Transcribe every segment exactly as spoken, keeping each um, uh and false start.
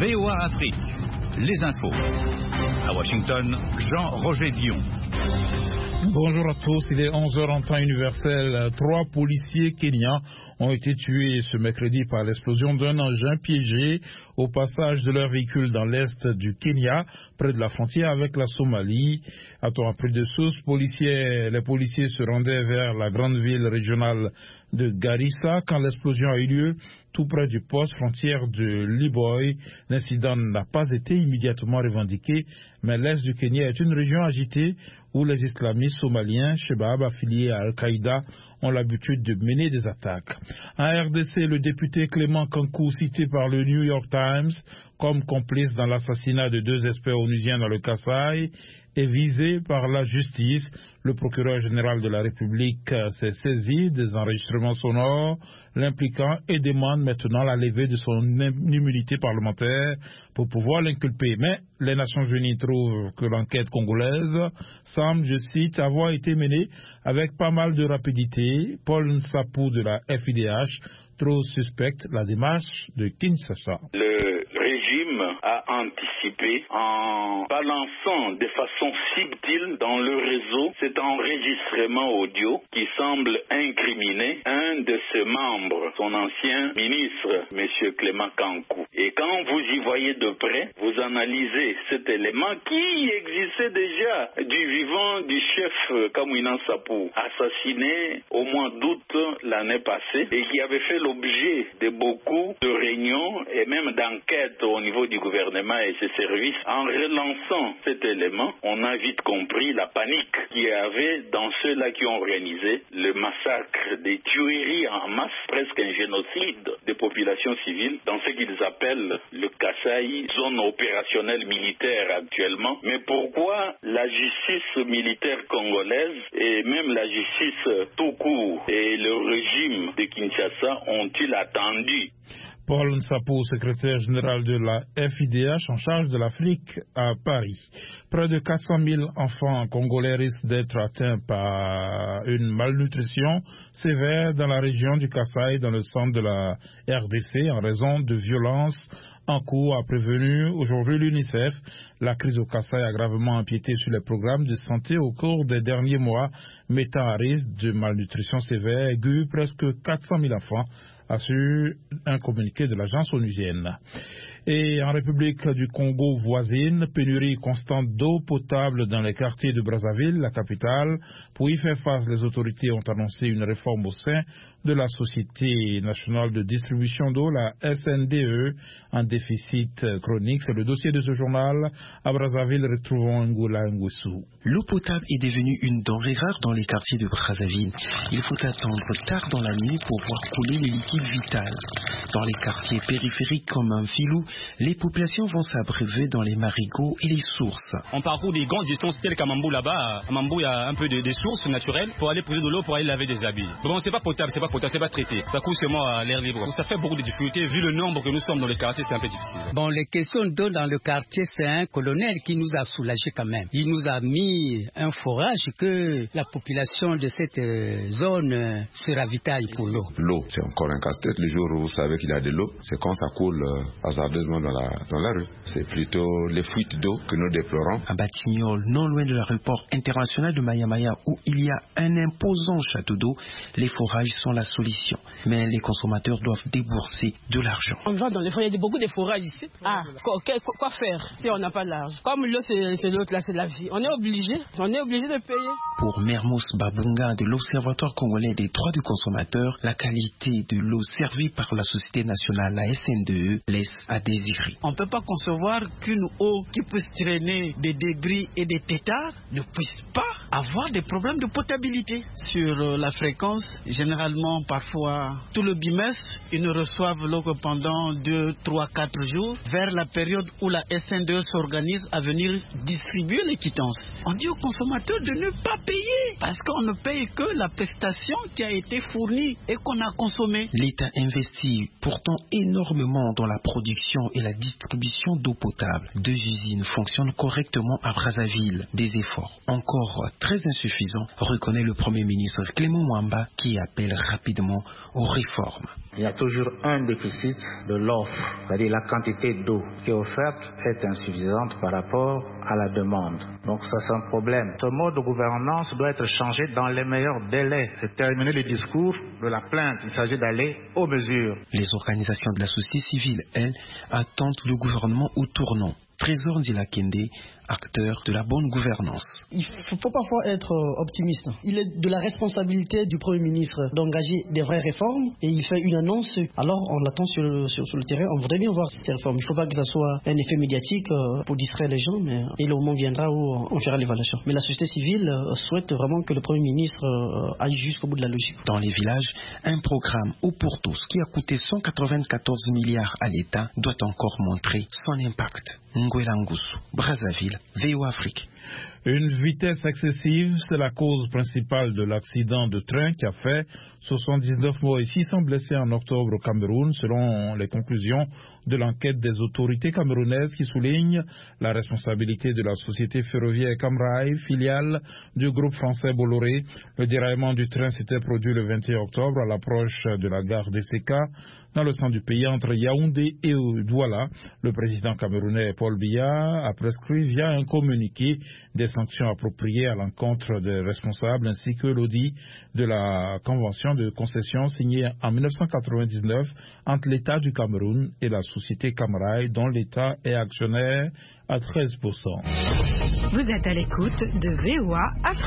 V O A Afrique, les infos. À Washington, Jean-Roger Dion. Bonjour à tous, il est onze heures en temps universel. Trois policiers kenyans ont été tués ce mercredi par l'explosion d'un engin piégé au passage de leur véhicule dans l'est du Kenya, près de la frontière avec la Somalie. A-t-on appris de sources, policiers, les policiers se rendaient vers la grande ville régionale de Garissa quand l'explosion a eu lieu tout près du poste frontière de Liboy. L'incident n'a pas été immédiatement revendiqué, mais l'est du Kenya est une région agitée où les islamistes somaliens, Shebab, affiliés à Al-Qaïda, ont l'habitude de mener des attaques. En R D C, le député Clément Kankou, cité par le New York Times comme complice dans l'assassinat de deux experts onusiens dans le Kasaï, est visé par la justice. Le procureur général de la République s'est saisi des enregistrements sonores l'impliquant et demande maintenant la levée de son immunité parlementaire pour pouvoir l'inculper. Mais les Nations Unies trouvent que l'enquête congolaise semble, je cite, avoir été menée avec pas mal de rapidité. Paul Nsapou de la F I D H trouve suspecte la démarche de Kinshasa. Le régime a anticipé en balançant de façon subtile dans le réseau cet enregistrement audio qui semble incriminer un de ses membres, son ancien ministre, M. Clément Kankou. Et quand vous y voyez de près, vous analysez cet élément qui existait déjà du vivant du chef Kamwina Nsapou, assassiné au mois d'août l'année passée et qui avait fait l'objet de beaucoup de réunions et même d'enquêtes au niveau du gouvernement et ses services. En relançant cet élément, on a vite compris la panique qu'il y avait dans ceux-là qui ont organisé le massacre, des tueries en masse, presque un génocide des populations civiles dans ce qu'ils appellent le Kasaï, zone opérationnelle militaire actuellement. Mais pourquoi la justice militaire congolaise et même la justice tout court et le régime de Kinshasa ont-ils attendu? Paul Nsapou, secrétaire général de la F I D H en charge de l'Afrique à Paris. Près de quatre cent mille enfants congolais risquent d'être atteints par une malnutrition sévère dans la région du Kasaï, dans le centre de la R D C, en raison de violences en cours, a prévenu aujourd'hui l'UNICEF. La crise au Kasaï a gravement empiété sur les programmes de santé au cours des derniers mois, mettant à risque de malnutrition sévère aiguë presque quatre cent mille enfants, assure un communiqué de l'agence onusienne. Et en République du Congo voisine, pénurie constante d'eau potable dans les quartiers de Brazzaville, la capitale. Pour y faire face, les autorités ont annoncé une réforme au sein de la Société nationale de distribution d'eau, la S N D E, en déficit chronique. C'est le dossier de ce journal. À Brazzaville, retrouvons Ngoula Ngoussou. L'eau potable est devenue une denrée rare dans les quartiers de Brazzaville. Il faut attendre tard dans la nuit pour voir couler les liquides vitaux. Dans les quartiers périphériques comme un filou, les populations vont s'abreuver dans les marigots et les sources. On parcourt des grandes distances telles qu'à Mambou là-bas. À Mambou, il y a un peu de, des sources naturelles pour aller poser de l'eau, pour aller laver des habits. Bon, c'est pas potable, c'est pas potable, c'est pas traité. Ça coule seulement à l'air libre. Ça fait beaucoup de difficultés. Vu le nombre que nous sommes dans les quartiers, c'est un peu difficile. Bon, les questions d'eau dans le quartier, c'est un colonel qui nous a soulagés quand même. Il nous a mis un forage que la population de cette zone se ravitaille pour l'eau. L'eau, c'est encore un casse-tête. Le jour où vous savez qu'il y a de l'eau, c'est quand ça coule euh, hasardeusement dans la, dans la rue. C'est plutôt les fuites d'eau que nous déplorons. À Batignolles, non loin de l'aéroport international de Mayamaya, où il y a un imposant château d'eau, les forages sont la solution. Mais les consommateurs doivent débourser de l'argent. On va dans les forages, il y a beaucoup de forages ici. Ah, quoi, quoi faire si on n'a pas d'argent? Comme l'eau, c'est l'autre, là, c'est la vie. On est obligé, on est obligé de payer. Pour Mermos Babunga de l'Observatoire congolais des droits du consommateur, la qualité de l'eau servie par la Société nationale, la S N D E, laisse à désirer. On ne peut pas concevoir qu'une eau qui puisse traîner des débris et des têtards ne puisse pas avoir des problèmes de potabilité. Sur euh, la fréquence, généralement, parfois, tout le bimestre, ils ne reçoivent l'eau que pendant deux, trois, quatre jours, vers la période où la S N D E s'organise à venir distribuer les quittances. On dit aux consommateurs de ne pas payer, parce qu'on ne paye que la prestation qui a été fournie et qu'on a consommée. L'État investit pourtant énormément dans la production et la distribution d'eau potable. Deux usines fonctionnent correctement à Brazzaville. Des efforts encore très insuffisants, reconnaît le Premier ministre Clément Mwamba, qui appelle rapidement rapidement aux réformes. Il y a toujours un déficit de l'offre, c'est-à-dire la quantité d'eau qui est offerte est insuffisante par rapport à la demande. Donc ça c'est un problème. Ce mode de gouvernance doit être changé dans les meilleurs délais. C'est terminer le discours de la plainte. Il s'agit d'aller aux mesures. Les organisations de la société civile, elles, attendent le gouvernement au tournant. Trésor Ndila-Kende, acteur de la bonne gouvernance. Il faut, faut parfois être optimiste. Il est de la responsabilité du Premier ministre d'engager des vraies réformes et il fait une annonce. Alors on l'attend sur le, sur, sur le terrain. On voudrait bien voir ces réformes. Il ne faut pas que ça soit un effet médiatique euh, pour distraire les gens, mais et le moment viendra où on fera l'évaluation. Mais la société civile euh, souhaite vraiment que le Premier ministre euh, aille jusqu'au bout de la logique. Dans les villages, un programme Eau pour tous qui a coûté cent quatre-vingt-quatorze milliards à l'État doit encore montrer son impact. Nguela Ngusu, Brazzaville, V O Afrique. Une vitesse excessive, c'est la cause principale de l'accident de train qui a fait soixante-dix-neuf morts et six cents blessés en octobre au Cameroun, selon les conclusions de l'enquête des autorités camerounaises qui soulignent la responsabilité de la société ferroviaire Camrail, filiale du groupe français Bolloré. Le déraillement du train s'était produit le vingt et un octobre à l'approche de la gare d'E C K, dans le centre du pays, entre Yaoundé et Douala. Le président camerounais Paul Biya a prescrit via un communiqué des sanctions appropriées à l'encontre des responsables ainsi que l'audit de la convention de concession signée en mille neuf cent quatre-vingt-dix-neuf entre l'État du Cameroun et la société Camrail, dont l'État est actionnaire à treize pour cent. Vous êtes à l'écoute de V O A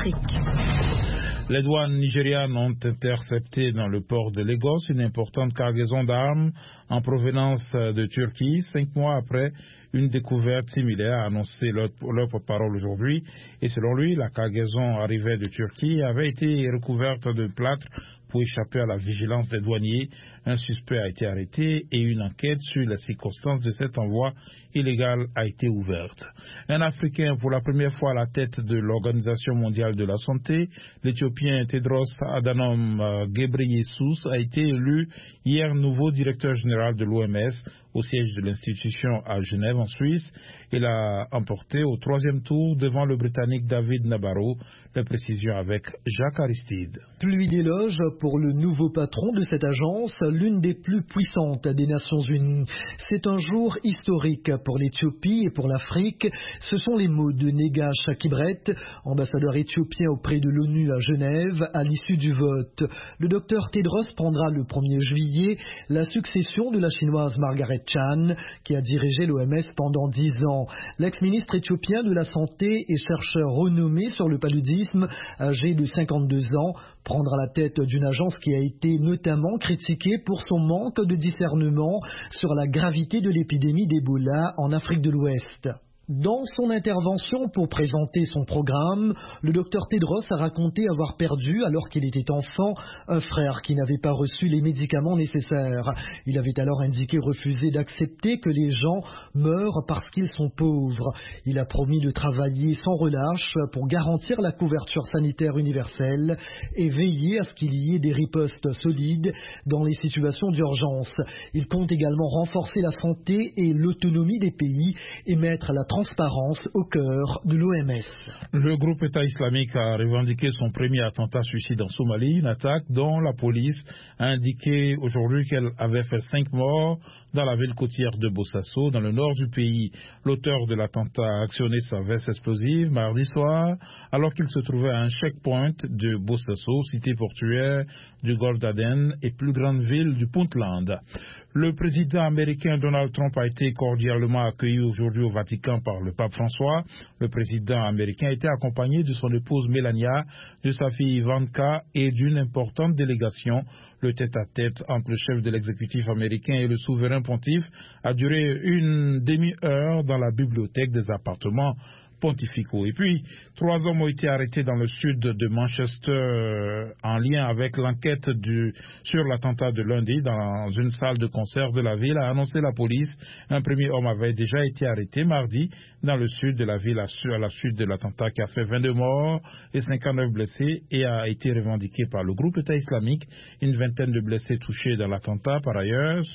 Afrique. Les douanes nigérianes ont intercepté dans le port de Lagos une importante cargaison d'armes en provenance de Turquie, cinq mois après une découverte similaire, a annoncé leur, leur porte-parole aujourd'hui. Et selon lui, la cargaison arrivée de Turquie avait été recouverte de plâtre pour échapper à la vigilance des douaniers. Un suspect a été arrêté et une enquête sur les circonstances de cet envoi illégal a été ouverte. Un Africain pour la première fois à la tête de l'Organisation mondiale de la santé, l'Éthiopien Tedros Adhanom Ghebreyesus a été élu hier nouveau directeur général de l'O M S au siège de l'institution à Genève en Suisse. Il a emporté au troisième tour devant le Britannique David Nabarro. Les précisions avec Jacques Aristide. Pluie d'éloges pour le nouveau patron de cette agence, l'une des plus puissantes des Nations Unies. C'est un jour historique pour l'Éthiopie et pour l'Afrique. Ce sont les mots de Negash Kibret, ambassadeur éthiopien auprès de l'ONU à Genève, à l'issue du vote. Le docteur Tedros prendra le premier juillet la succession de la chinoise Margaret Chan, qui a dirigé l'O M S pendant dix ans. L'ex-ministre éthiopien de la Santé et chercheur renommé sur le paludisme, âgé de cinquante-deux ans, prendra la tête d'une agence qui a été notamment critiquée pour son manque de discernement sur la gravité de l'épidémie d'Ebola en Afrique de l'Ouest. Dans son intervention pour présenter son programme, le docteur Tedros a raconté avoir perdu, alors qu'il était enfant, un frère qui n'avait pas reçu les médicaments nécessaires. Il avait alors indiqué refuser d'accepter que les gens meurent parce qu'ils sont pauvres. Il a promis de travailler sans relâche pour garantir la couverture sanitaire universelle et veiller à ce qu'il y ait des ripostes solides dans les situations d'urgence. Il compte également renforcer la santé et l'autonomie des pays et mettre la transparence au cœur de l'O M S. Le groupe État islamique a revendiqué son premier attentat suicide en Somalie, une attaque dont la police a indiqué aujourd'hui qu'elle avait fait cinq morts dans la ville côtière de Bosaso, dans le nord du pays. L'auteur de l'attentat a actionné sa veste explosive mardi soir, alors qu'il se trouvait à un checkpoint de Bosaso, cité portuaire du golfe d'Aden et plus grande ville du Puntland. Le président américain Donald Trump a été cordialement accueilli aujourd'hui au Vatican par le pape François. Le président américain était accompagné de son épouse Melania, de sa fille Ivanka et d'une importante délégation. Le tête-à-tête entre le chef de l'exécutif américain et le souverain pontife a duré une demi-heure dans la bibliothèque des appartements pontificaux. Et puis, trois hommes ont été arrêtés dans le sud de Manchester en lien avec l'enquête du, sur l'attentat de lundi dans une salle de concert de la ville, a annoncé la police. Un premier homme avait déjà été arrêté mardi dans le sud de la ville à la suite de l'attentat qui a fait vingt-deux morts et cinquante-neuf blessés et a été revendiqué par le groupe État islamique. Une vingtaine de blessés touchés dans l'attentat. Par ailleurs,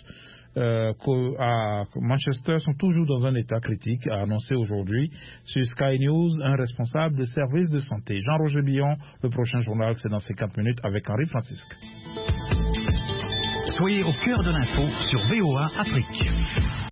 euh, à Manchester sont toujours dans un état critique, a annoncé aujourd'hui sur Sky News un responsable de service de santé. Jean-Roger Billon, le prochain journal, c'est dans cinquante minutes avec Henri Francisque. Soyez au cœur de l'info sur V O A Afrique.